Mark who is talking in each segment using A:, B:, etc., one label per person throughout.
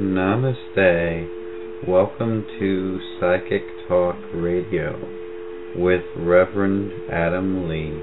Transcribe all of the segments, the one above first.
A: Namaste. Welcome to Psychic Talk Radio with Reverend Adam Lee.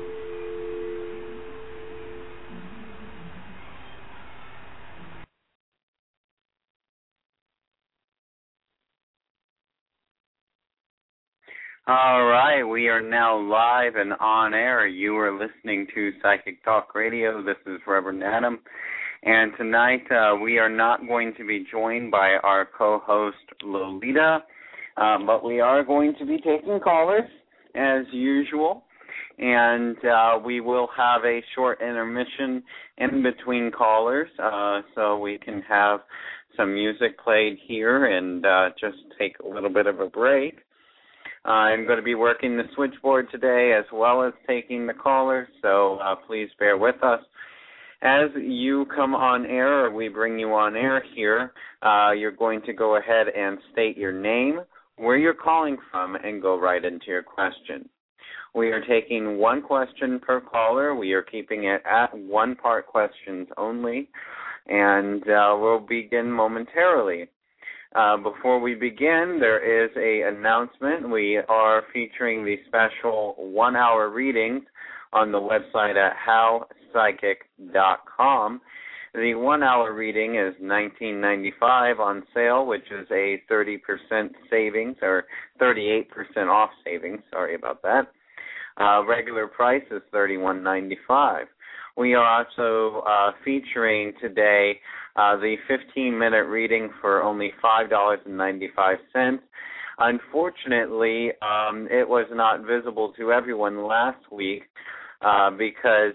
A: All right, we are now live and on air. You are listening to Psychic Talk Radio. This is Reverend Adam. And tonight we are not going to be joined by our co-host Lolita, but we are going to be taking callers as usual. And we will have a short intermission in between callers so we can have some music played here and just take a little bit of a break. I'm going to be working the switchboard today as well as taking the callers, so please bear with us. As you come on air, or we bring you on air here, you're going to go ahead and state your name, where you're calling from, and go right into your question. We are taking one question per caller. We are keeping it at one-part questions only, and we'll begin momentarily. Before we begin, there is an announcement. We are featuring the special one-hour readings on the website at howpsychic.com. The one-hour reading is $19.95 on sale, which is a 30% savings, or 38% off savings. Sorry about that. Regular price is $31.95. We are also featuring today the 15-minute reading for only $5.95. Unfortunately, it was not visible to everyone last week because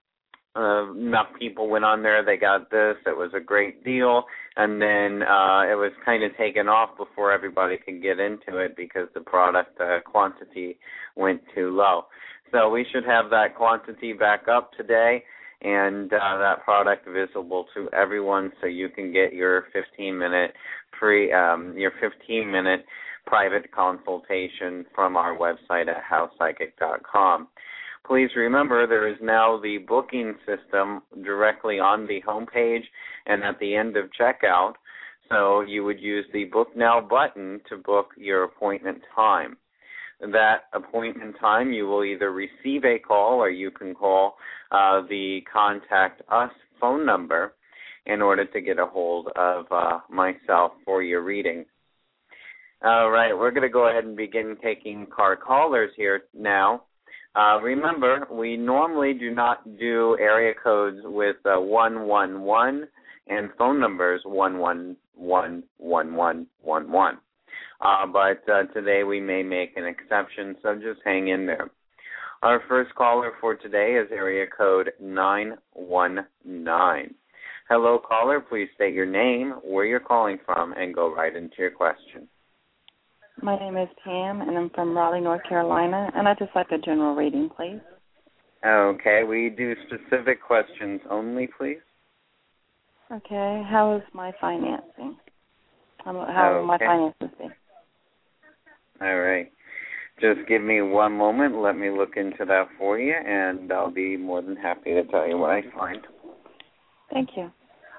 A: enough people went on there. They got this. It was a great deal. And then it was kind of taken off before everybody could get into it because the product quantity went too low. So we should have that quantity back up today and that product visible to everyone so you can get your 15-minute your 15-minute private consultation from our website at howpsychic.com. Please remember there is now the booking system directly on the homepage and at the end of checkout, so you would use the Book Now button to book your appointment time. That appointment time, you will either receive a call or you can call the Contact Us phone number in order to get a hold of myself for your reading. All right, we're going to go ahead and begin taking callers here now. Remember, we normally do not do area codes with 111 and phone numbers 1111111. But today we may make an exception, so just hang in there. Our first caller for today is area code 919. Hello, caller. Please state your name, where you're calling from, and go right into your question.
B: My name is Pam, and I'm from Raleigh, North Carolina, and I'd just like a general reading, please.
A: Okay. We do specific questions only, please.
B: Okay. How is my financing? How will my finances be?
A: All right. Just give me one moment. Let me look into that for you, and I'll be more than happy to tell you what I find.
B: Thank you.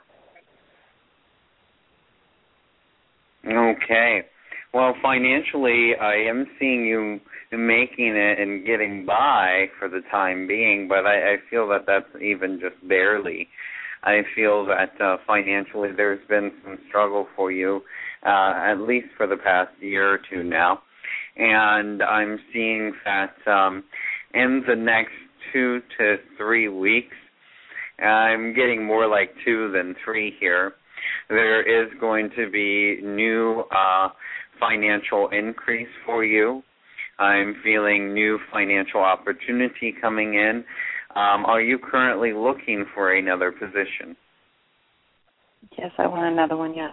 A: Okay. Well, financially, I am seeing you making it and getting by for the time being, but I feel that that's even just barely. I feel that financially there's been some struggle for you, at least for the past year or two now. And I'm seeing that in the next 2 to 3 weeks, I'm getting more like 2 than 3 here, there is going to be new financial increase for you. I'm feeling new financial opportunity coming in. Are you currently looking for another position?
B: Yes, I want another one, yes.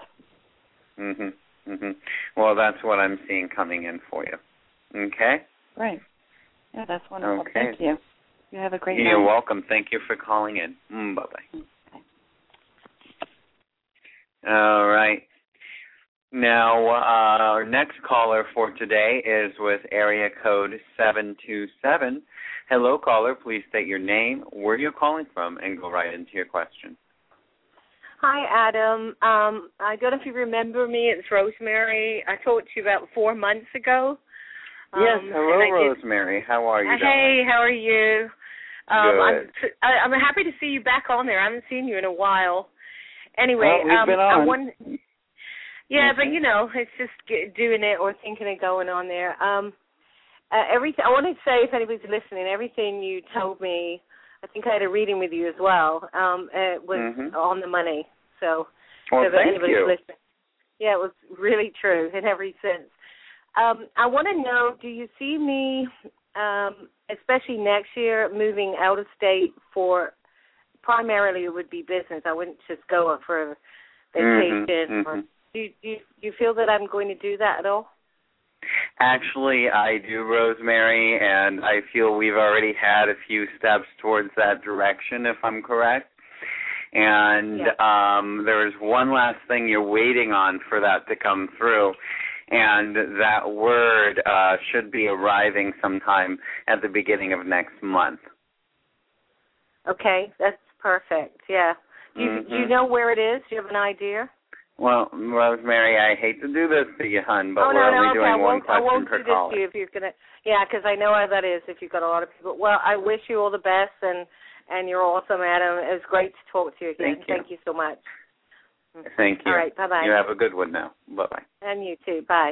A: Well, that's what I'm seeing coming in for you. Okay?
B: Right. Yeah, that's wonderful.
A: Okay.
B: Thank you. You have a great night.
A: You're welcome. Thank you for calling in. Bye-bye.
B: Okay.
A: All right. Now, our next caller for today is with area code 727. Hello, caller. Please state your name, where you're calling from, and go right into your question.
C: Hi, Adam. I don't know if you remember me. It's Rosemary. I talked to you about 4 months ago.
A: Yes, hello, Rosemary. How are you doing?
C: Hey, how are you?
A: Good.
C: I'm happy to see you back on there. I haven't seen you in a while. Anyway,
A: we've been on.
C: Yeah, but it's just doing it or thinking of going on there. Everything I want to say, if anybody's listening, everything you told me, I think I had a reading with you as well. It was on the money. So,
A: well,
C: if anybody's listening, yeah, it was really true in every sense. I want to know, do you see me, especially next year, moving out of state for, primarily it would be business. I wouldn't just go up for a vacation. Or, do you feel that I'm going to do that at all?
A: Actually, I do, Rosemary, and I feel we've already had a few steps towards that direction, if I'm correct. And there's one last thing you're waiting on for that to come through, and that word should be arriving sometime at the beginning of next month.
C: Okay, that's perfect, yeah. Do you know where it is? Do you have an idea?
A: Well, Rosemary, I hate to do this to you, hon, but we're only doing one question per caller.
C: I won't do this to you if you're going to, because I know how that is if you've got a lot of people. Well, I wish you all the best, and you're awesome, Adam. It was great to talk to you again.
A: Thank you
C: so much.
A: Thank you.
C: All right, bye-bye.
A: You have a good one now. Bye-bye.
C: And you too. Bye.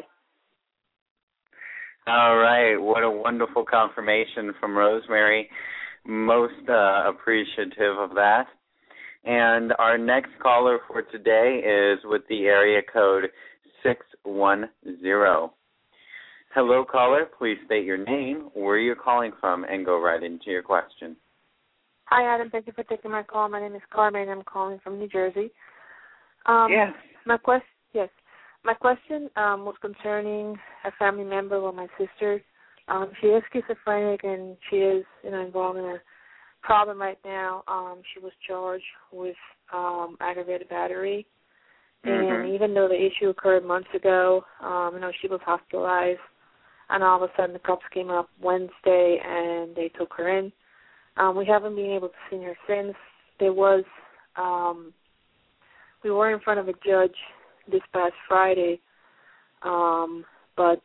A: All right. What a wonderful confirmation from Rosemary. Most appreciative of that. And our next caller for today is with the area code 610. Hello, caller. Please state your name, where you're calling from, and go right into your question.
D: Hi, Adam. Thank you for taking my call. My name is Carmen. I'm calling from New Jersey.
A: Yes.
D: My question was concerning a family member or my sister. She is schizophrenic, and she is involved in a problem right now. She was charged with aggravated battery, and even though the issue occurred months ago, she was hospitalized, and all of a sudden the cops came up Wednesday and they took her in. We haven't been able to see her since. We were in front of a judge this past Friday, but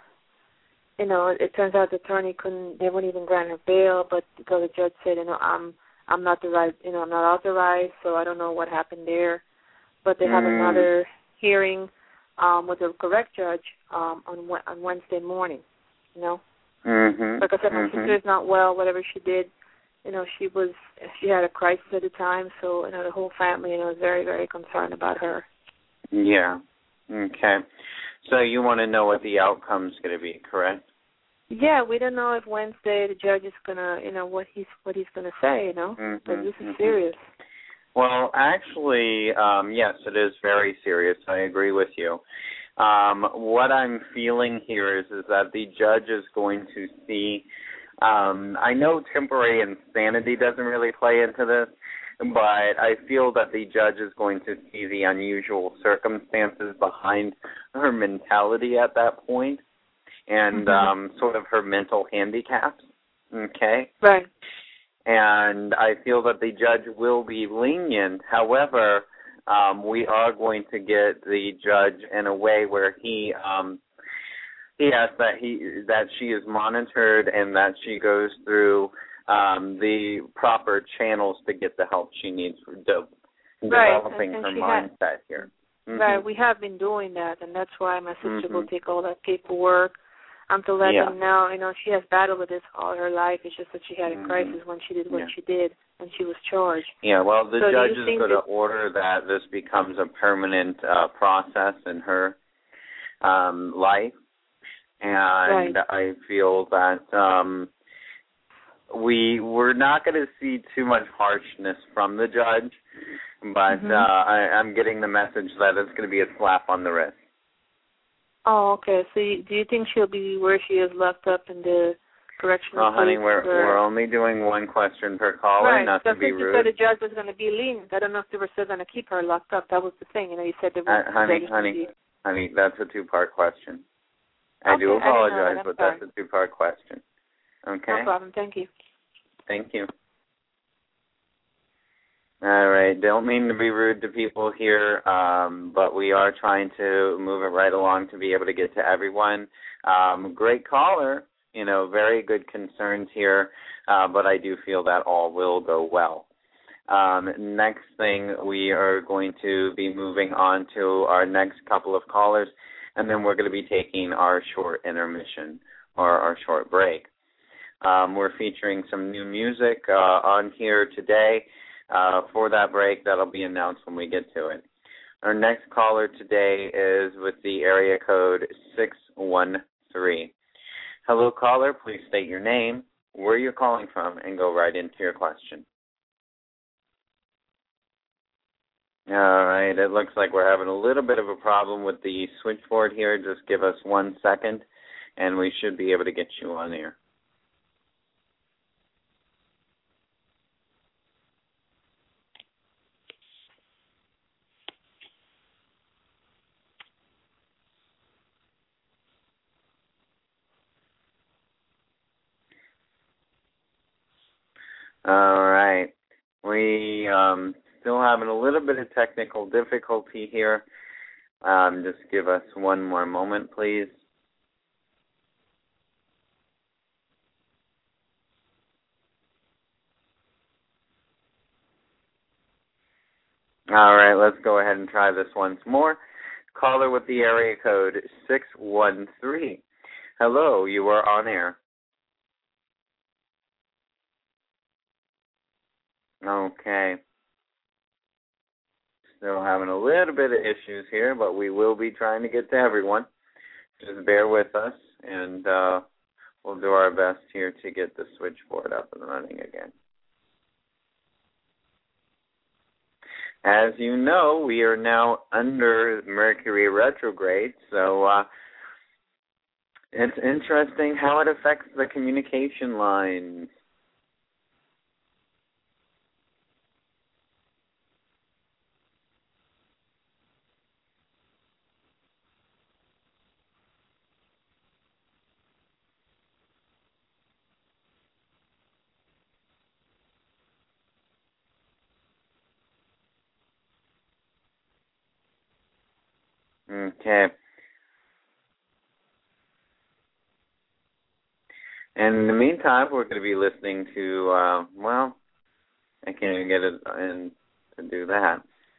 D: it turns out the attorney they wouldn't even grant her bail, but because the judge said, I'm not I'm not authorized, so I don't know what happened there. But they have another hearing with the correct judge on Wednesday morning, Like I said, my sister is not well, whatever she did, she had a crisis at the time, so, the whole family, is very, very concerned about her.
A: Yeah. Okay. So you want to know what the outcome's going to be, correct?
D: Yeah, we don't know if Wednesday the judge is gonna, what he's gonna say, But this is serious.
A: Well, actually, yes, it is very serious. I agree with you. What I'm feeling here is that the judge is going to see. I know temporary insanity doesn't really play into this, but I feel that the judge is going to see the unusual circumstances behind her mentality at that point and sort of her mental handicaps, okay?
D: Right.
A: And I feel that the judge will be lenient. However, we are going to get the judge in a way where he asks that she is monitored and that she goes through the proper channels to get the help she needs for developing her mindset here.
D: Right, we have been doing that, and that's why my sister will take all that paperwork to let them know. She has battled with this all her life. It's just that she had a crisis when she did what she did, and she was charged.
A: Yeah, well, the judge is going to order that this becomes a permanent process in her life, and I feel that we're not going to see too much harshness from the judge, but I'm getting the message that it's going to be a slap on the wrist.
D: Oh, okay. So do you think she'll be where she is locked up in the correctional place?
A: Honey, we're only doing one question per caller, not to be rude.
D: You said the judge was going to be lenient. I don't know if they were still going to keep her locked up. That was the thing. You said they were
A: honey, that's a two-part question. I do apologize, but that's a two-part question. Okay?
D: No problem. Thank you.
A: Thank you. All right. Don't mean to be rude to people here, but we are trying to move it right along to be able to get to everyone. Great caller. Very good concerns here, but I do feel that all will go well. Next thing, we are going to be moving on to our next couple of callers, and then we're going to be taking our short intermission or our short break. We're featuring some new music on here today. For that break, that'll be announced when we get to it. Our next caller today is with the area code 613. Hello, caller. Please state your name, where you're calling from, and go right into your question. All right. It looks like we're having a little bit of a problem with the switchboard here. Just give us 1 second, and we should be able to get you on air. All right. We still having a little bit of technical difficulty here. Just give us one more moment, please. All right, let's go ahead and try this once more. Caller with the area code 613. Hello, you are on air. Okay. Still having a little bit of issues here, but we will be trying to get to everyone. Just bear with us, and we'll do our best here to get the switchboard up and running again. As you know, we are now under Mercury retrograde, so it's interesting how it affects the communication lines. Okay. And in the meantime, we're going to be listening to, I can't even get it in to do that.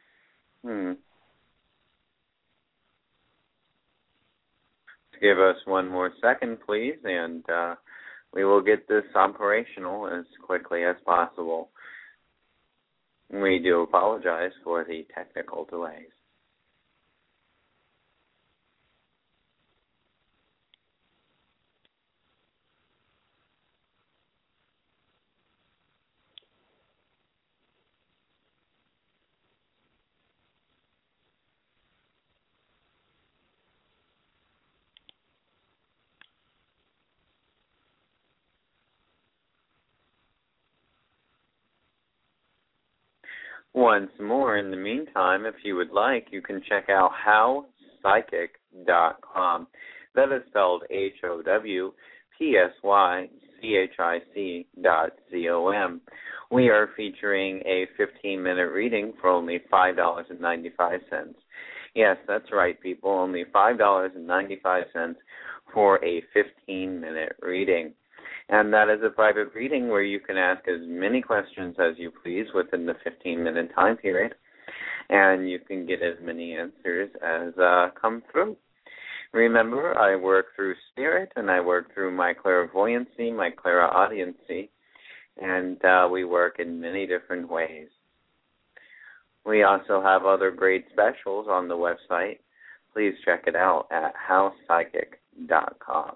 A: Give us one more second, please, and we will get this operational as quickly as possible. We do apologize for the technical delays. Once more, in the meantime, if you would like, you can check out howpsychic.com. That is spelled HOWPSYCHIC.com. We are featuring a 15-minute reading for only $5.95. Yes, that's right, people, only $5.95 for a 15-minute reading. And that is a private reading where you can ask as many questions as you please within the 15-minute time period, and you can get as many answers as come through. Remember, I work through spirit, and I work through my clairvoyancy, my clairaudiency, and we work in many different ways. We also have other great specials on the website. Please check it out at howpsychic.com.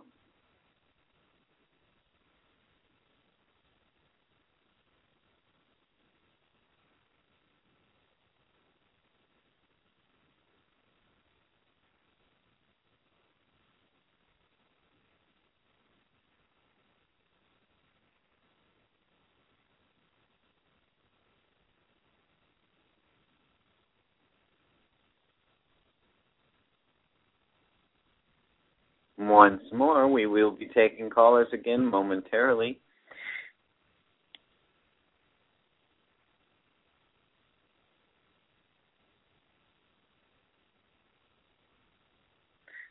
A: Once more, we will be taking callers again momentarily.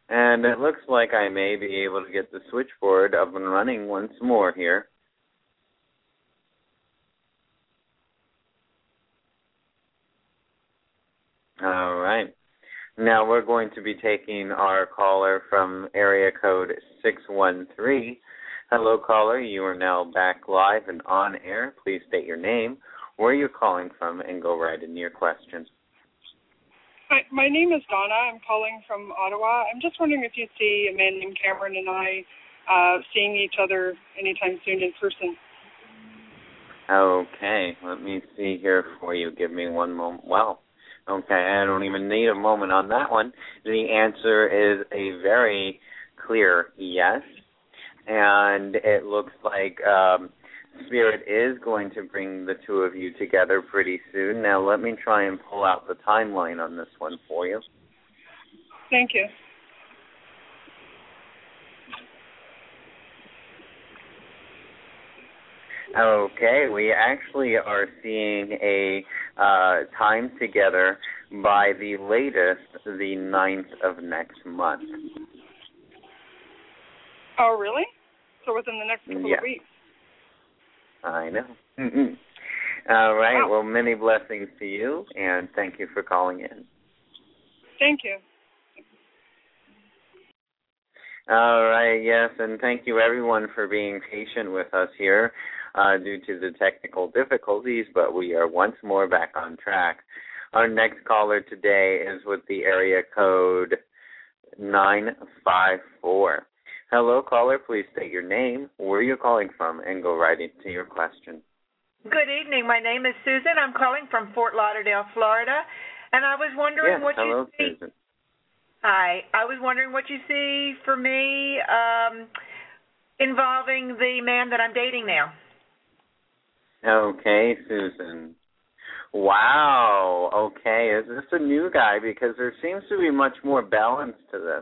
A: And it looks like I may be able to get the switchboard up and running once more here. All right. Now we're going to be taking our caller from area code 613. Hello, caller. You are now back live and on air. Please state your name, where you're calling from, and go right into your question.
E: Hi, my name is Donna. I'm calling from Ottawa. I'm just wondering if you see a man named Cameron and I seeing each other anytime soon in person.
A: Okay, let me see here for you. Give me one moment. Wow. Okay, I don't even need a moment on that one. The answer is a very clear yes. And it looks like Spirit is going to bring the two of you together pretty soon. Now, let me try and pull out the timeline on this one for you.
E: Thank you.
A: Okay, we actually are seeing a time together by the latest, the 9th of next month.
E: Oh, really? So within the next couple of weeks?
A: I know. All right,
E: wow.
A: Well, many blessings to you, and thank you for calling in.
E: Thank you.
A: All right, yes, and thank you, everyone, for being patient with us here due to the technical difficulties, but we are once more back on track. Our next caller today is with the area code 954. Hello, caller. Please state your name, where you're calling from, and go right into your question.
F: Good evening. My name is Susan. I'm calling from Fort Lauderdale, Florida, and I was wondering what you see.
A: Susan.
F: Hi. I was wondering what you see for me involving the man that I'm dating now.
A: Okay, Susan. Wow. Okay, is this a new guy? Because there seems to be much more balance to this.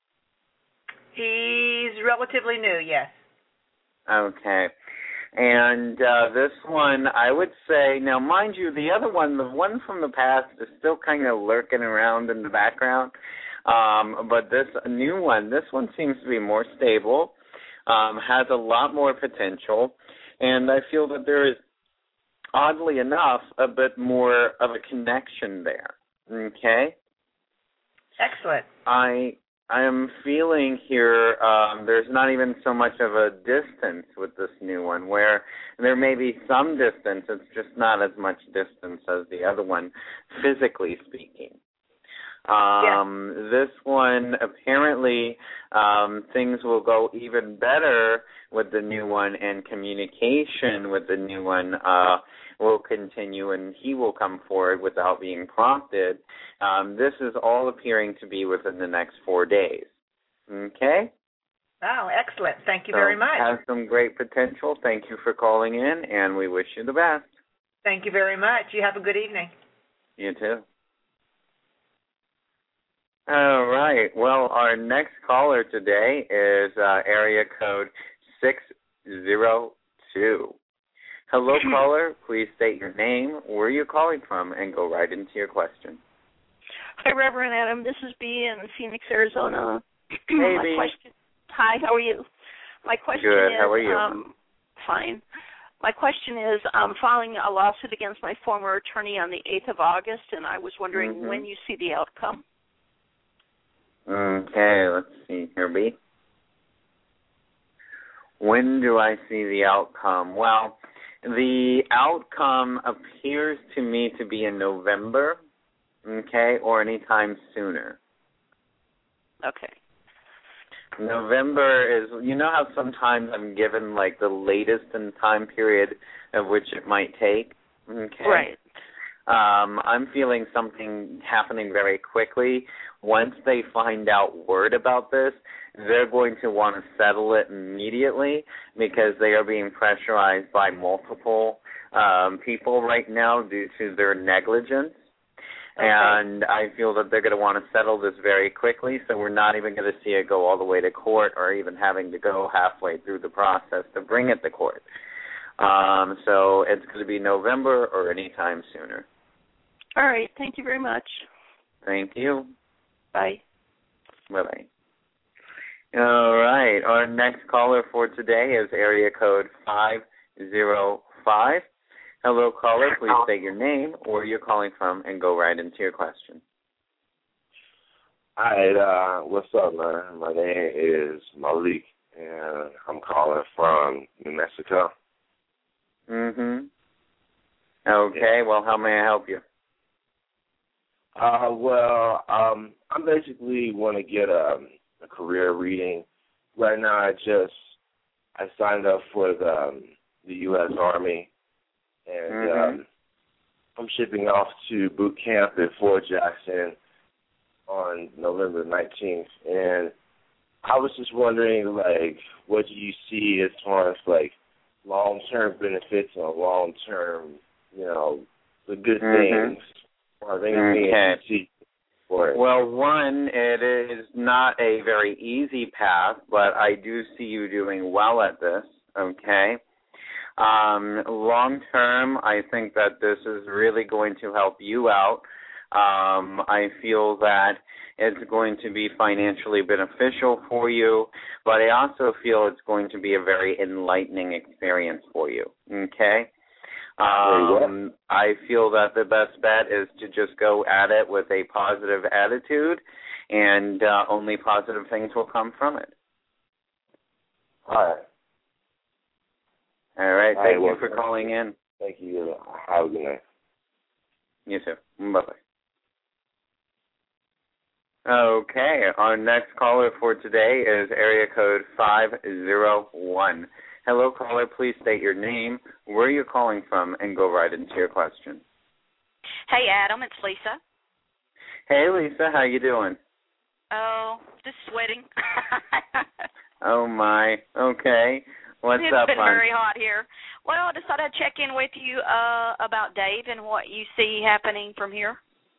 F: He's relatively new, yes.
A: Okay. And this one, I would say, now mind you, the other one, the one from the past is still kind of lurking around in the background. But this new one, this one seems to be more stable, has a lot more potential, and I feel that there is, oddly enough, a bit more of a connection there. Okay?
F: Excellent.
A: I am feeling here there's not even so much of a distance with this new one, where there may be some distance, it's just not as much distance as the other one, physically speaking. This one, apparently, things will go even better with the new one, and communication with the new one will continue, and he will come forward without being prompted. This is all appearing to be within the next 4 days. Okay?
F: Oh, excellent. Thank you very much.
A: Has some great potential. Thank you for calling in, and we wish you the best.
F: Thank you very much. You have a good evening.
A: You too. All right. Well, our next caller today is area code 602. Hello, caller. Please state your name, where you're calling from, and go right into your question.
G: Hi, Reverend Adam. This is Bea in Phoenix, Arizona.
A: Hey, Bea.
G: Hi, how are you? My question
A: Good.
G: is,
A: how are you?
G: Fine. My question is, I'm filing a lawsuit against my former attorney on the 8th of August, and I was wondering when you see the outcome.
A: Okay, let's see here, Bea. When do I see the outcome? Well, the outcome appears to me to be in November, okay, or anytime sooner.
G: Okay.
A: November is, you know how sometimes I'm given like the latest in time period of which it might take? Okay.
G: Right.
A: I'm feeling something happening very quickly. Once they find out word about this, they're going to want to settle it immediately because they are being pressurized by multiple people right now due to their negligence. Okay. And I feel that they're going to want to settle this very quickly, so we're not even going to see it go all the way to court or even having to go halfway through the process to bring it to court. So it's going to be November or any time sooner.
G: All right. Thank you very much.
A: Thank you.
G: Bye.
A: Bye-bye. All right. Our next caller for today is area code 505. Hello, caller. Please state your name, where you're calling from, and go right into your question.
H: Hi, what's up, man? My name is Malik, and I'm calling from New Mexico.
A: Okay, well, how may I help you?
H: I basically want to get a career reading. Right now, I signed up for the U.S. Army, and I'm shipping off to boot camp at Fort Jackson on November 19th, and I was just wondering, what do you see as far as, long-term benefits or long-term, the good things, or anything you see for it?
A: Well, one, it is not a very easy path, but I do see you doing well at this, okay? Long-term, I think that this is really going to help you out. I feel that it's going to be financially beneficial for you, but I also feel it's going to be a very enlightening experience for you, okay? I feel that the best bet is to just go at it with a positive attitude, and only positive things will come from it.
H: All right.
A: Thank you for calling in.
H: Thank you. Have a good night.
A: You too. Bye-bye. Okay, our next caller for today is area code 501. Hello, caller. Please state your name, where you're calling from, and go right into your question.
I: Hey, Adam. It's Lisa.
A: Hey, Lisa. How you doing?
I: Oh, just sweating.
A: Oh, my. Okay. What's up,
I: It's been
A: hon?
I: very hot here. Well, I just thought I'd check in with you about Dave and what you see happening from here.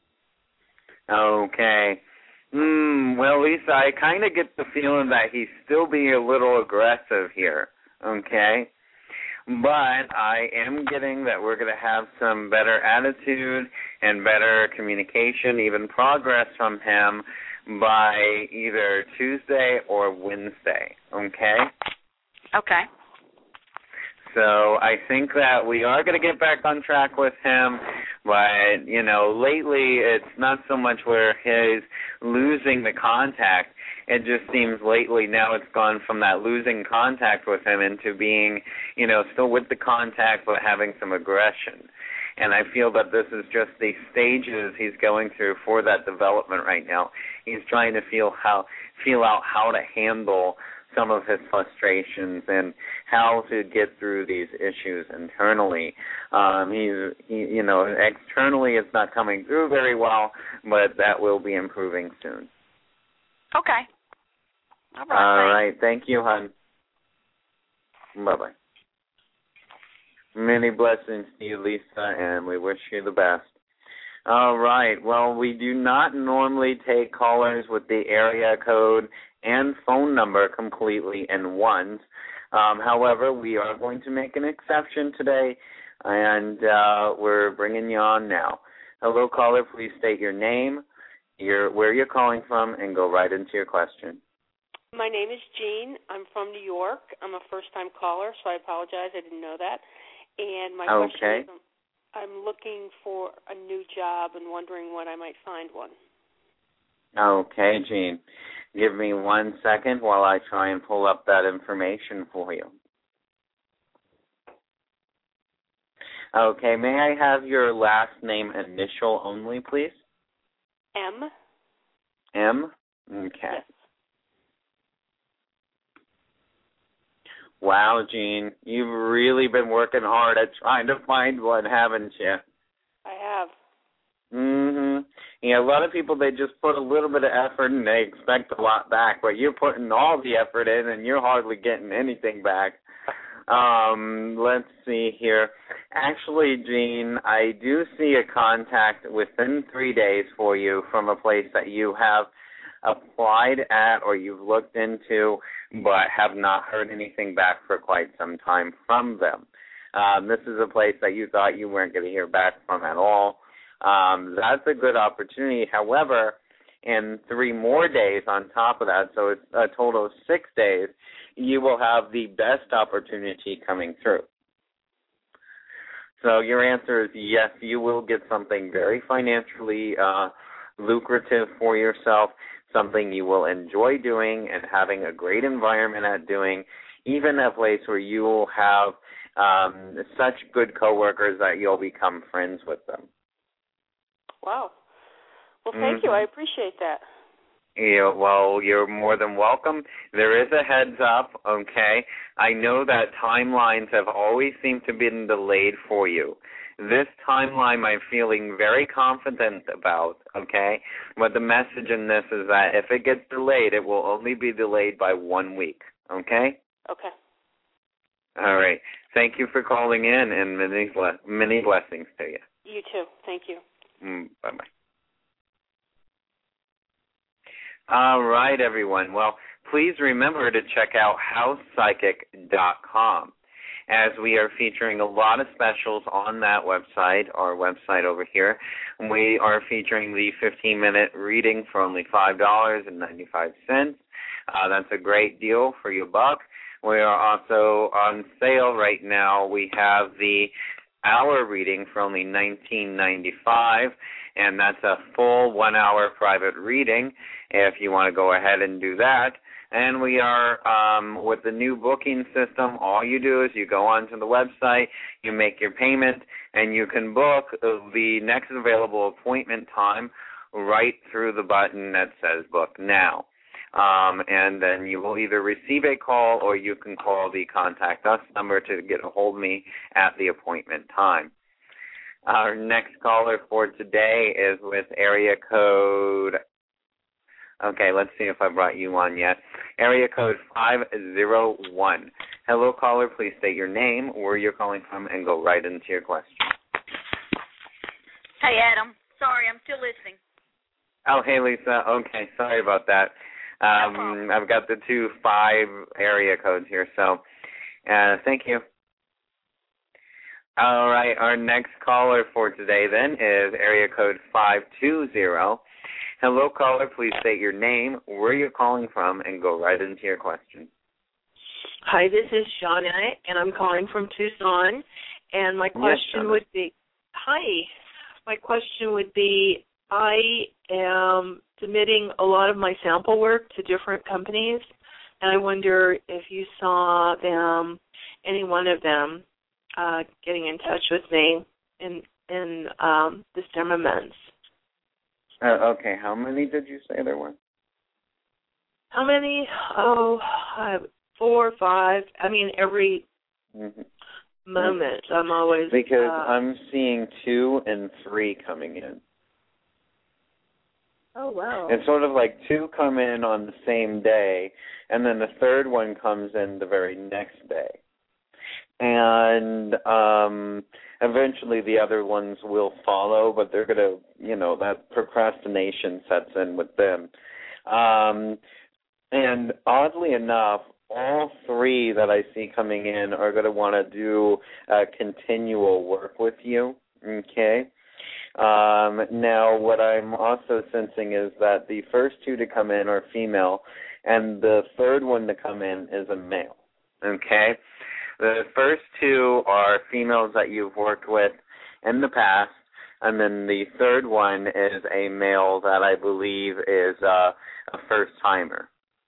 A: Okay. Well, Lisa, I kind of get the feeling that he's still being a little aggressive here, okay? But I am getting that we're going to have some better attitude and better communication, even progress from him by either Tuesday or Wednesday, okay?
I: Okay.
A: So I think that we are going to get back on track with him, but, lately it's not so much where he's losing the contact. It just seems lately now it's gone from that losing contact with him into being, still with the contact but having some aggression. And I feel that this is just the stages he's going through for that development right now. He's trying to feel out how to handle some of his frustrations and how to get through these issues internally. Externally it's not coming through very well, but that will be improving soon.
I: Okay. All
A: right. Thank you, hon. Bye-bye. Many blessings to you, Lisa, and we wish you the best. All right. Well, we do not normally take callers with the area code and phone number completely in ones. However, we are going to make an exception today, and we're bringing you on now. Hello, caller. Please state your name, where you're calling from, and go right into your question.
J: My name is Jean. I'm from New York. I'm a first-time caller, so I apologize. I didn't know that. And my question is, I'm looking for a new job and wondering when I might find one.
A: Okay, Jean. Give me 1 second while I try and pull up that information for you. Okay, may I have your last name initial only, please?
J: M.
A: M? Okay.
J: Yes.
A: Wow, Jean, you've really been working hard at trying to find one, haven't you?
J: I have.
A: Yeah, a lot of people, they just put a little bit of effort and they expect a lot back, but you're putting all the effort in and you're hardly getting anything back. Let's see here. Actually, Jean, I do see a contact within 3 days for you from a place that you have applied at or you've looked into but have not heard anything back for quite some time from them. This is a place that you thought you weren't going to hear back from at all. That's a good opportunity. However, and 3 more days on top of that, so it's a total of 6 days, you will have the best opportunity coming through. So your answer is yes, you will get something very financially lucrative for yourself, something you will enjoy doing and having a great environment at doing, even a place where you will have such good coworkers that you'll become friends with them.
J: Wow. Well, thank you. I appreciate that.
A: Yeah, well, you're more than welcome. There is a heads up, okay? I know that timelines have always seemed to be delayed for you. This timeline I'm feeling very confident about, okay? But the message in this is that if it gets delayed, it will only be delayed by 1 week, okay?
J: Okay.
A: All right. Thank you for calling in, and many blessings to you.
J: You too. Thank you.
A: Bye-bye. All right, everyone. Well, please remember to check out housepsychic.com, as we are featuring a lot of specials on that website, our website over here. We are featuring the 15-minute reading for only $5.95. That's a great deal for your buck. We are also on sale right now. We have the hour reading for only $19.95, and that's a full 1-hour private reading if you want to go ahead and do that. And we are, with the new booking system, all you do is you go onto the website, you make your payment, and you can book the next available appointment time right through the button that says Book Now. And then you will either receive a call or you can call the Contact Us number to get a hold of me at the appointment time. Our next caller for today is with area code... Okay, let's see if I brought you on yet. Area code 501. Hello, caller. Please state your name, where you're calling from, and go right into your question.
I: Hey, Adam. Sorry, I'm still listening.
A: Oh, hey, Lisa. Okay, sorry about that. I've got the 5 area codes here, so thank you. All right, our next caller for today then is area code 520. Hello, caller. Please state your name, where you're calling from, and go right into your question.
K: Hi, this is Shauna, and I'm calling from Tucson. And my question would be, my question would be, I am submitting a lot of my sample work to different companies, and I wonder if you saw them, any one of them, getting in touch with me in December months.
A: Okay, how many did you say there were?
K: How many? 4 or 5. I mean, every moment. I'm always...
A: Because I'm seeing 2 and 3 coming in.
K: Oh, wow.
A: It's sort of like 2 come in on the same day, and then the third one comes in the very next day. And eventually the other ones will follow, but they're going to, that procrastination sets in with them. And oddly enough, all 3 that I see coming in are going to want to do continual work with you, okay? Now, what I'm also sensing is that the first 2 to come in are female, and the third one to come in is a male, okay? The first 2 are females that you've worked with in the past, and then the third one is a male that I believe is a first-timer.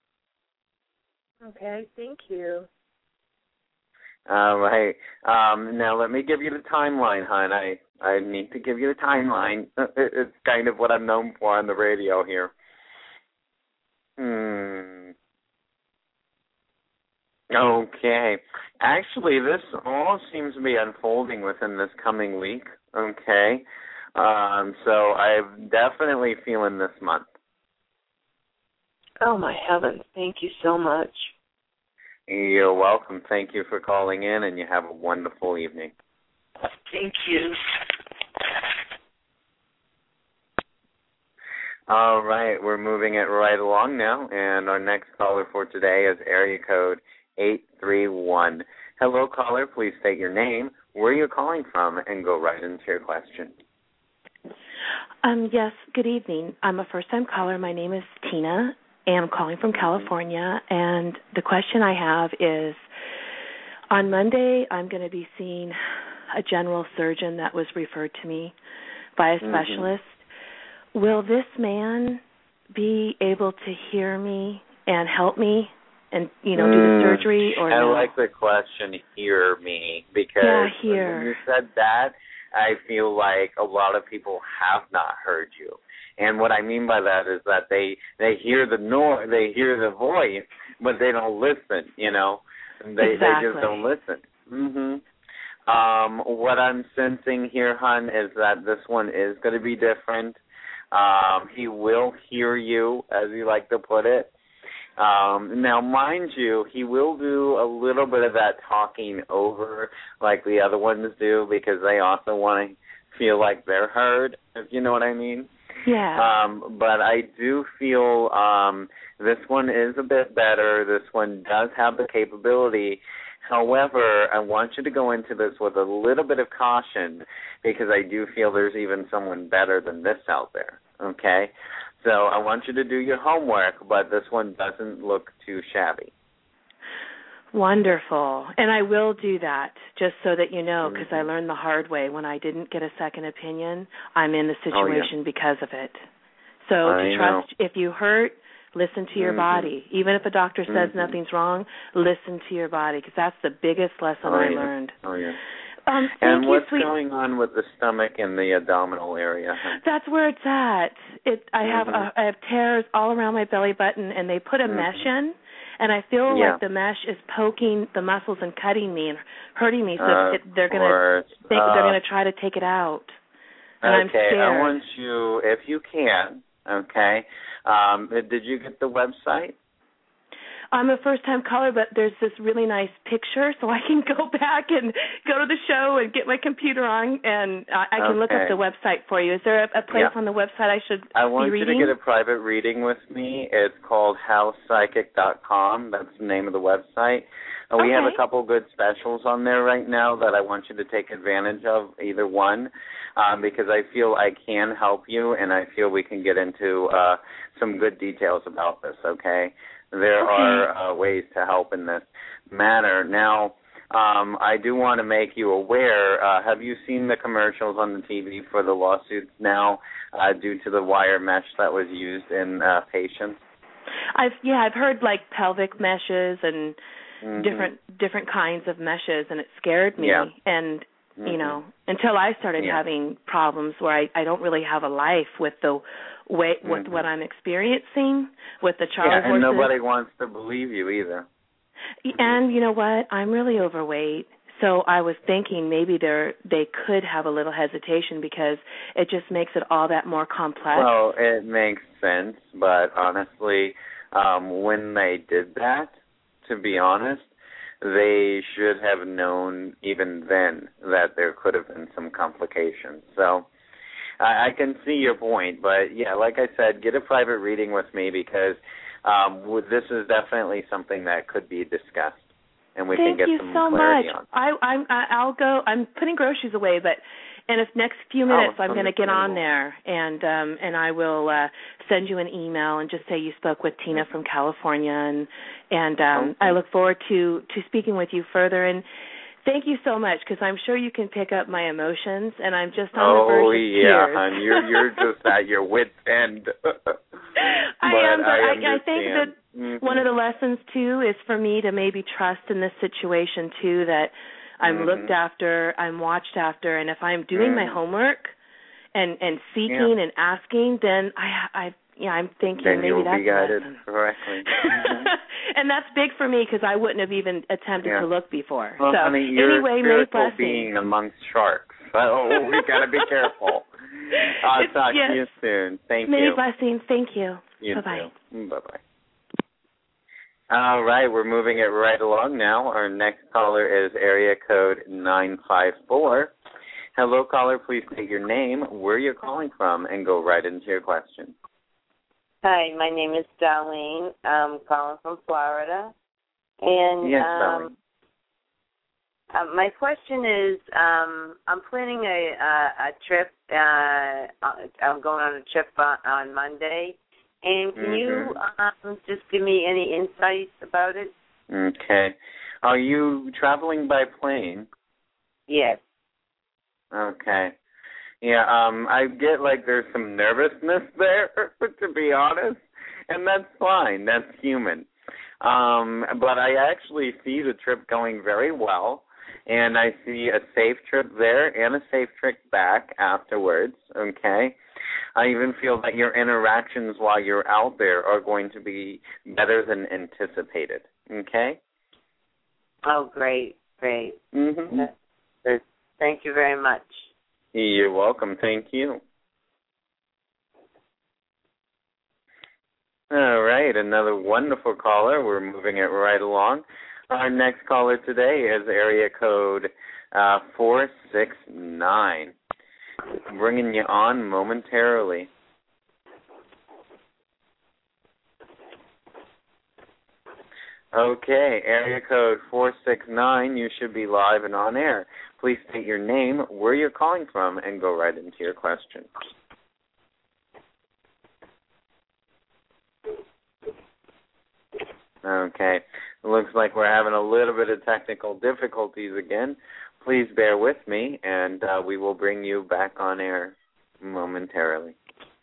K: Okay, thank you.
A: All right. Now, let me give you the timeline, hon. I need to give you the timeline. It's kind of what I'm known for on the radio here. Okay. Actually, this all seems to be unfolding within this coming week, okay? So I'm definitely feeling this month.
K: Oh, my heavens. Thank you so much.
A: You're welcome. Thank you for calling in, and you have a wonderful evening.
K: Thank you.
A: All right. We're moving it right along now, and our next caller for today is area code 831. Hello, caller. Please state your name, where you're calling from, and go right into your question.
L: Yes, good evening. I'm a first-time caller. My name is Tina, and I'm calling from California. And the question I have is, on Monday, I'm going to be seeing a general surgeon that was referred to me by a specialist. Will this man be able to hear me and help me and, do the surgery? Or
A: I like the question, hear me, because when you said that, I feel like a lot of people have not heard you. And what I mean by that is that they hear the noise, they hear the voice, but they don't listen, They just don't listen. What I'm sensing here, hon, is that this one is going to be different. He will hear you, as you like to put it. Now, mind you, he will do a little bit of that talking over like the other ones do, because they also want to feel like they're heard, if you know what I mean.
L: Yeah.
A: But I do feel this one is a bit better. This one does have the capability. However, I want you to go into this with a little bit of caution, because I do feel there's even someone better than this out there, okay? So I want you to do your homework, but this one doesn't look too shabby.
L: Wonderful. And I will do that, just so that you know, because I learned the hard way. When I didn't get a second opinion, I'm in the situation because of it. So to trust, if you hurt, listen to your body. Even if a doctor says nothing's wrong, listen to your body, because that's the biggest lesson I learned.
A: And what's going on with the stomach and the abdominal area?
L: That's where it's at. I have tears all around my belly button, and they put a mesh in, and I feel like the mesh is poking the muscles and cutting me and hurting me. So they're going to try to take it out. And I'm scared.
A: I want you, if you can. Did you get the website?
L: I'm a first-time caller, but there's this really nice picture, so I can go back and go to the show and get my computer on, and I can look up the website for you. Is there a place on the website I should be reading?
A: I want you to get a private reading with me. It's called HowPsychic.com. That's the name of the website. We have a couple good specials on there right now that I want you to take advantage of, either one, because I feel I can help you, and I feel we can get into some good details about this, okay? There are ways to help in this matter. Now, I do want to make you aware, have you seen the commercials on the TV for the lawsuits now due to the wire mesh that was used in patients?
L: I've heard like pelvic meshes and different kinds of meshes, and it scared me. And until I started having problems where I don't really have a life with the way with what I'm experiencing with the Charlie horses.
A: And nobody wants to believe you either.
L: And you know what? I'm really overweight, so I was thinking maybe they could have a little hesitation, because it just makes it all that more complex.
A: Well, it makes sense, but honestly, when they did that, to be honest, they should have known even then that there could have been some complications. So I can see your point, but like I said, get a private reading with me, because this is definitely something that could be discussed, and we can get some clarity on.
L: I'll go. I'm putting groceries away, but in the next few minutes, I'm going to get on there, and I will send you an email and just say you spoke with Tina from California, and I look forward to speaking with you further. And thank you so much, because I'm sure you can pick up my emotions, and I'm just on the verge of tears.
A: Hon, you're just at your wit's end.
L: I think that one of the lessons, too, is for me to maybe trust in this situation, too, that I'm looked after, I'm watched after, and if I'm doing my homework and seeking and asking, then I'm thinking
A: then
L: maybe that's
A: be guided correctly.
L: And that's big for me, because I wouldn't have even attempted to look before.
A: Well,
L: so
A: honey, you're
L: anyway,
A: a
L: many
A: spiritual
L: blessings.
A: being amongst sharks, so we got to be careful. I'll talk to you soon. Thank you.
L: Many blessings. Thank you.
A: Bye-bye. Bye-bye. All right, we're moving it right along now. Our next caller is area code 954. Hello, caller. Please state your name, where you're calling from, and go right into your question.
M: Hi, my name is Darlene. I'm calling from Florida. And
A: yes, Darlene.
M: My question is, I'm planning a trip. I'm going on a trip on Monday, and can you just give me any insights about it?
A: Okay. Are you traveling by plane?
M: Yes.
A: Okay. Yeah, I get like there's some nervousness there, to be honest, and that's fine. That's human. But I actually see the trip going very well, and I see a safe trip there and a safe trip back afterwards, okay? I even feel that your interactions while you're out there are going to be better than anticipated, okay?
M: Oh, great.
A: Mm-hmm.
M: Thank you very much.
A: You're welcome. Thank you. All right, another wonderful caller. We're moving it right along. Our next caller today is area code 469. Bringing you on momentarily. Okay, area code 469, you should be live and on air. Please state your name, where you're calling from, and go right into your question. Okay, it looks like we're having a little bit of technical difficulties again. Please bear with me, and we will bring you back on air momentarily.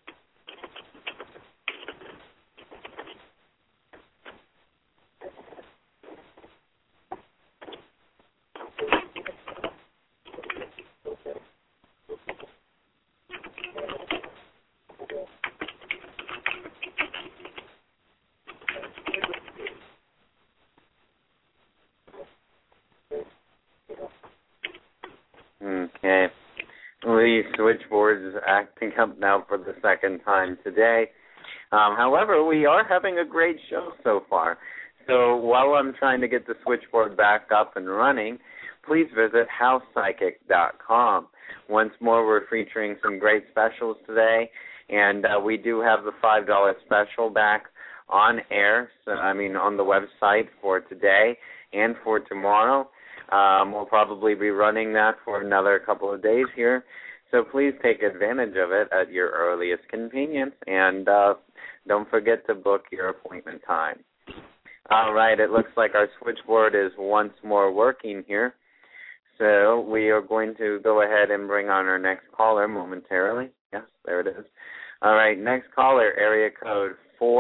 A: Okay. The switchboard is acting up now for the second time today. However, we are having a great show so far. So while I'm trying to get the switchboard back up and running, please visit housepsychic.com. Once more, we're featuring some great specials today, and we do have the $5 special back on air, on the website for today and for tomorrow. We'll probably be running that for another couple of days here. So please take advantage of it at your earliest convenience, and don't forget to book your appointment time. All right, it looks like our switchboard is once more working here. So we are going to go ahead and bring on our next caller momentarily. Yes, there it is. All right, next caller, area code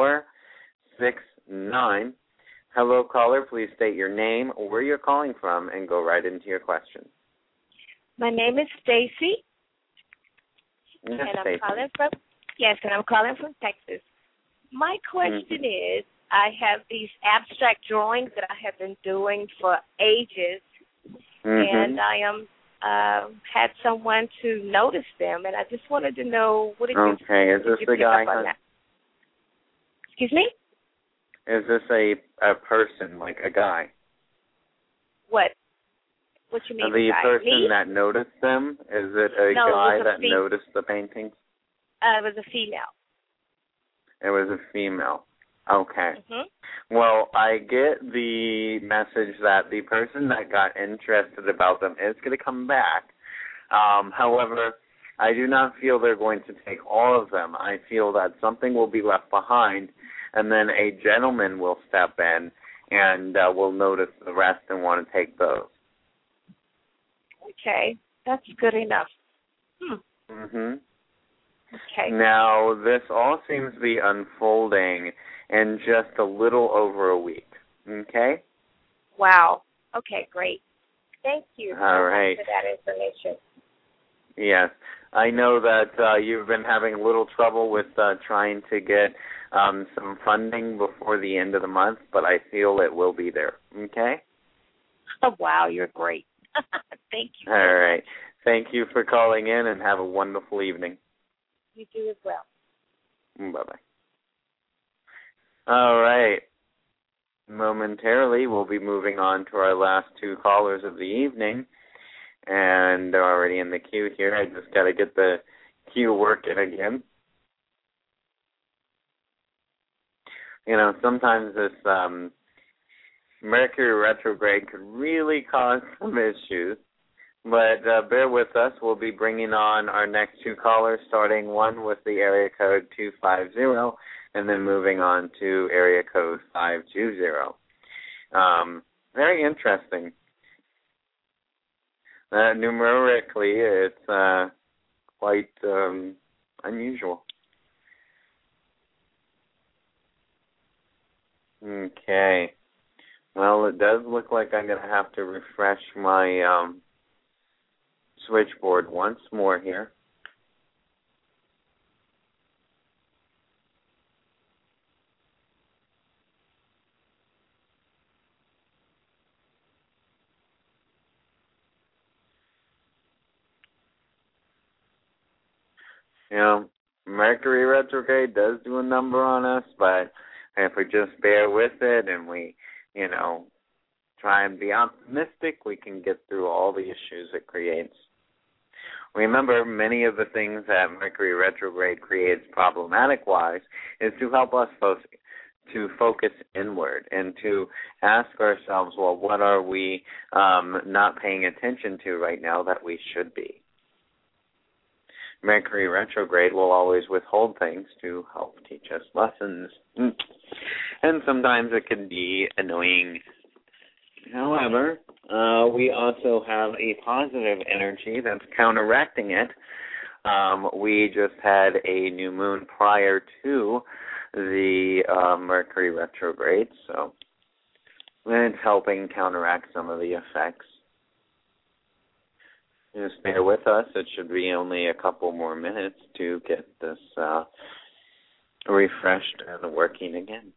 A: 469. Hello, caller. Please state your name, where you're calling from, and go right into your question.
N: My name is Stacy.
A: Yes,
N: and
A: Stacey.
N: I'm calling from Texas. My question is, I have these abstract drawings that I have been doing for ages, and I had someone to notice them, and I just wanted to know what did you
A: is this the guy?
N: Excuse me?
A: Is this a person, like a guy?
N: What? What you mean?
A: The
N: guy?
A: person that noticed them? Is it a guy that noticed the paintings?
N: It was a female.
A: It was a female. Okay. Well, I get the message that the person that got interested about them is going to come back. However, I do not feel they're going to take all of them. I feel that something will be left behind, and then a gentleman will step in and will notice the rest and want to take those.
N: Okay, that's good enough.
A: Okay. Now, this all seems to be unfolding in just a little over a week. Okay?
N: Wow. Okay, great. Thank you
A: all right.
N: for that information.
A: Yes. I know that you've been having a little trouble with trying to get some funding before the end of the month, but I feel it will be there. Okay?
N: Oh, wow, you're great. Thank you.
A: All right. Thank you for calling in, and have a wonderful evening.
N: You do as well.
A: Bye-bye. All right. Momentarily, we'll be moving on to our last two callers of the evening, and they're already in the queue here. I just got to get the queue working again. You know, sometimes this Mercury retrograde could really cause some issues. But bear with us. We'll be bringing on our next two callers, starting one with the area code 250 and then moving on to area code 520. Very interesting. Numerically, it's quite unusual. Okay. Well, it does look like I'm going to have to refresh my switchboard once more here. You know, Mercury retrograde does do a number on us, but if we just bear with it and we, try and be optimistic, we can get through all the issues it creates. Remember, many of the things that Mercury retrograde creates problematic-wise is to help us to focus inward and to ask ourselves, well, what are we not paying attention to right now that we should be? Mercury retrograde will always withhold things to help teach us lessons. And sometimes it can be annoying. However, we also have a positive energy that's counteracting it. We just had a new moon prior to the Mercury retrograde, so it's helping counteract some of the effects. Just bear with us. It should be only a couple more minutes to get this refreshed and working again.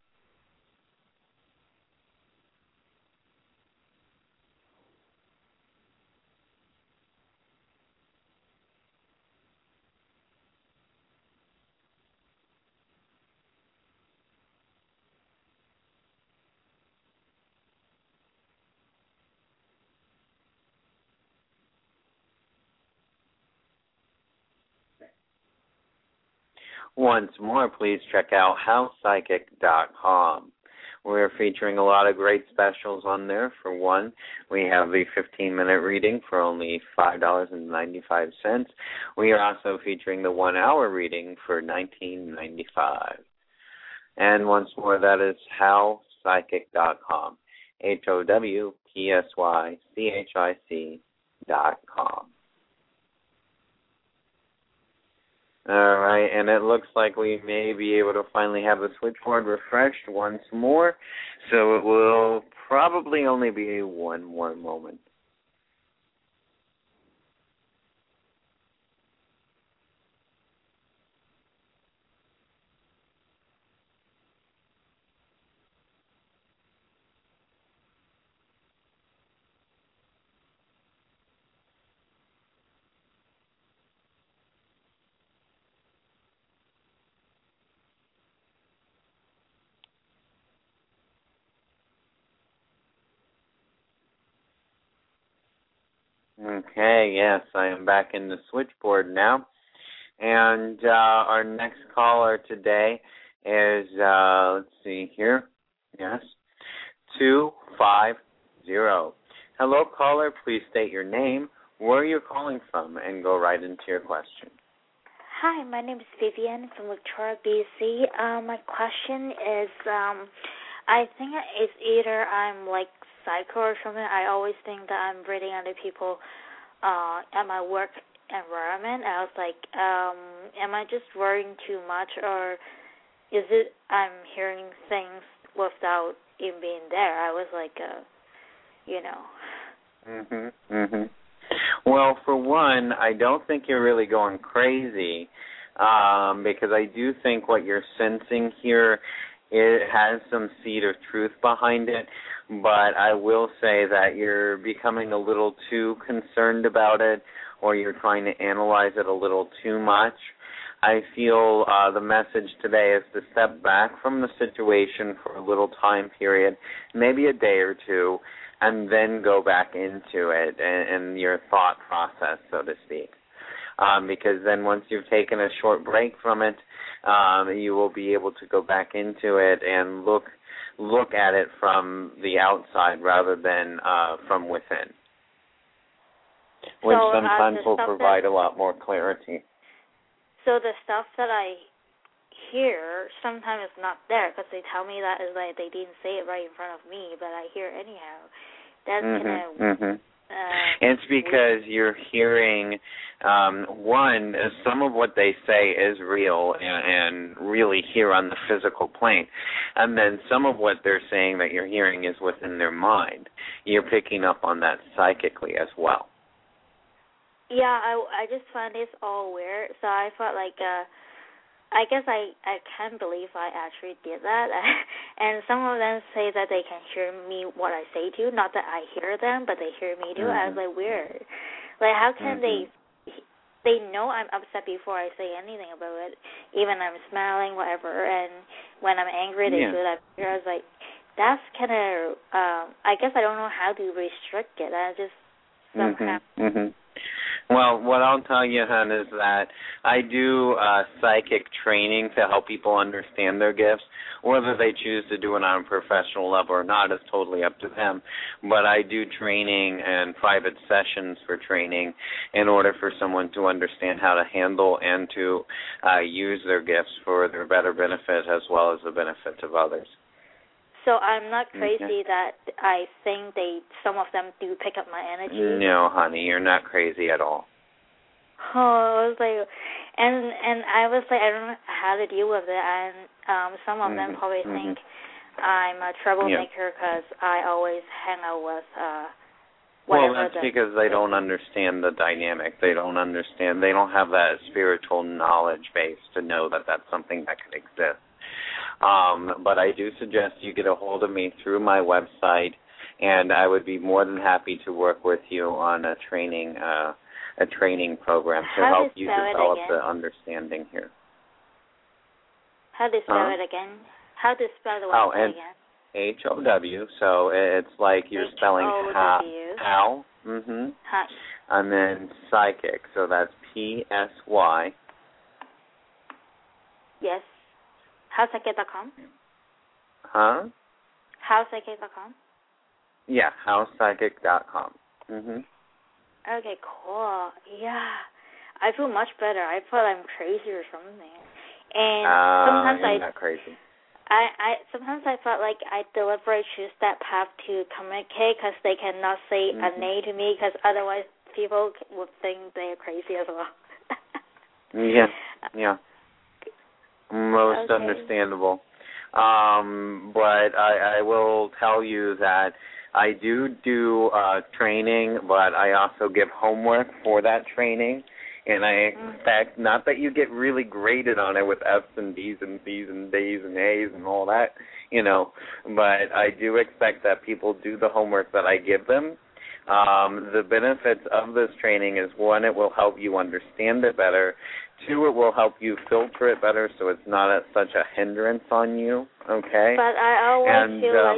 A: Once more, please check out HowPsychic.com. We're featuring a lot of great specials on there. For one, we have the 15-minute reading for only $5.95. We are also featuring the 1-hour reading for $19.95. And once more, that is HowPsychic.com. HowPsychic.com. All right, and it looks like we may be able to finally have the switchboard refreshed once more, so it will probably only be one more moment. Okay, yes, I am back in the switchboard now. And our next caller today is, let's see here, yes, 250. Hello, caller, please state your name, where you're calling from, and go right into your question.
O: Hi, my name is Vivian from Victoria, BC. My question is, I think it's either I'm like psycho or something. I always think that I'm reading other people at my work environment. I was like, am I just worrying too much, or is it I'm hearing things without even being there? I was like,
A: Well, for one, I don't think you're really going crazy, because I do think what you're sensing here, it has some seed of truth behind it, but I will say that you're becoming a little too concerned about it, or you're trying to analyze it a little too much. I feel the message today is to step back from the situation for a little time period, maybe a day or two, and then go back into it and your thought process, so to speak. Because then once you've taken a short break from it, you will be able to go back into it and look look at it from the outside rather than from within, which sometimes will provide a lot more clarity.
O: So the stuff that I hear sometimes it's not there because they tell me that is like they didn't say it right in front of me, but I hear it anyhow. That's kind of
A: it's because you're hearing one, some of what they say is real and really here on the physical plane, and then some of what they're saying that you're hearing is within their mind. You're picking up on that psychically as well.
O: Yeah, I just find this all weird. So I felt like I guess I can't believe I actually did that. And some of them say that they can hear me what I say too. Not that I hear them, but they hear me too. I was like, weird. Like, how can they know I'm upset before I say anything about it, even I'm smiling, whatever, and when I'm angry, they feel that. I was like, that's kind of, I guess I don't know how to restrict it. I just somehow.
A: Well, what I'll tell you, hon, is that I do psychic training to help people understand their gifts. Whether they choose to do it on a professional level or not is totally up to them. But I do training and private sessions for training in order for someone to understand how to handle and to use their gifts for their better benefit as well as the benefit of others.
O: So I'm not crazy that I think some of them do pick up my energy.
A: No, honey, you're not crazy at all.
O: Oh, I was like, and I was like, I don't know how to deal with it. And some of them probably think I'm a troublemaker because I always hang out with whatever.
A: Well, that's because they don't understand the dynamic. They don't understand. They don't have that spiritual knowledge base to know that that's something that can exist. But I do suggest you get a hold of me through my website, and I would be more than happy to work with you on a training program to help you develop the understanding here.
O: How do you spell it again? How do you spell the website again?
A: H-O-W, so it's like you're spelling how, and then psychic, so that's P-S-Y.
O: Yes. Howpsychic.com?
A: Huh?
O: Howpsychic.com?
A: Yeah, howpsychic.com.
O: Okay, cool. Yeah. I feel much better. I thought I'm crazy or something. And sometimes
A: you're not crazy.
O: Sometimes I felt like I deliberately choose that path to communicate because they cannot say a nay to me because otherwise people would think they're crazy as well.
A: Yeah. Most understandable. But I will tell you that I do training, but I also give homework for that training. And I expect, not that you get really graded on it with F's and D's and C's and D's and A's and all that, but I do expect that people do the homework that I give them. The benefits of this training is, one, it will help you understand it better. Two, it will help you filter it better so it's not such a hindrance on you, okay?
O: But I always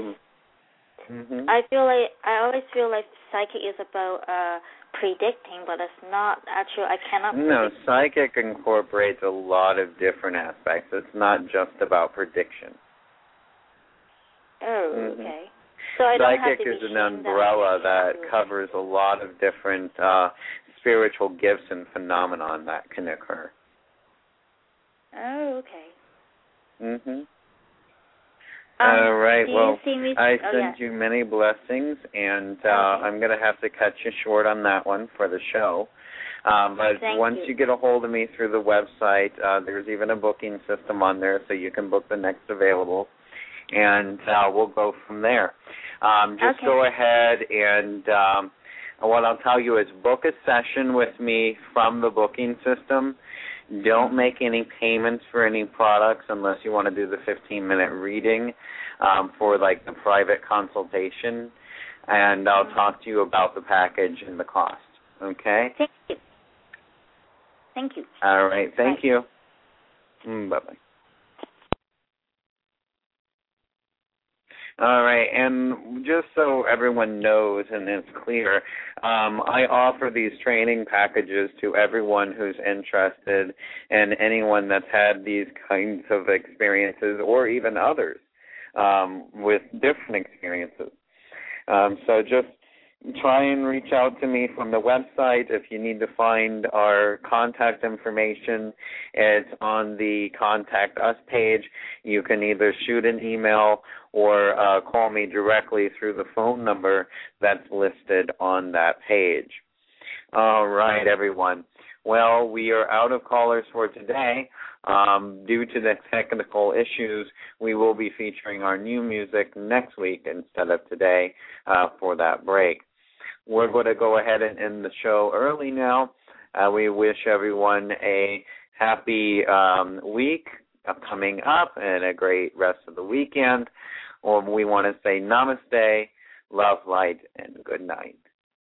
O: feel like psychic is about predicting, but it's not actually, I cannot predict.
A: No, psychic incorporates a lot of different aspects. It's not just about prediction.
O: Oh, okay. So I don't
A: psychic is an umbrella that covers a lot of different spiritual gifts and phenomenon that can occur.
O: Oh, okay.
A: All right. Well, I
O: send
A: send you many blessings, and I'm going to have to cut you short on that one for the show. But once you get a hold of me through the website, there's even a booking system on there, so you can book the next available, and we'll go from there. Go ahead and what I'll tell you is book a session with me from the booking system. Don't make any payments for any products unless you want to do the 15-minute reading for like the private consultation, and I'll talk to you about the package and the cost. Okay?
O: Thank you.
A: All right. Thank you. Bye-bye. All right, and just so everyone knows and it's clear, I offer these training packages to everyone who's interested and anyone that's had these kinds of experiences or even others. with different experiences. So just try and reach out to me from the website. If you need to find our contact information, it's on the Contact Us page. You can either shoot an email or call me directly through the phone number that's listed on that page. All right, everyone. Well, we are out of callers for today. Due to the technical issues, we will be featuring our new music next week instead of today for that break. We're going to go ahead and end the show early now. We wish everyone a happy week coming up and a great rest of the weekend. Or we want to say namaste, love, light, and good night.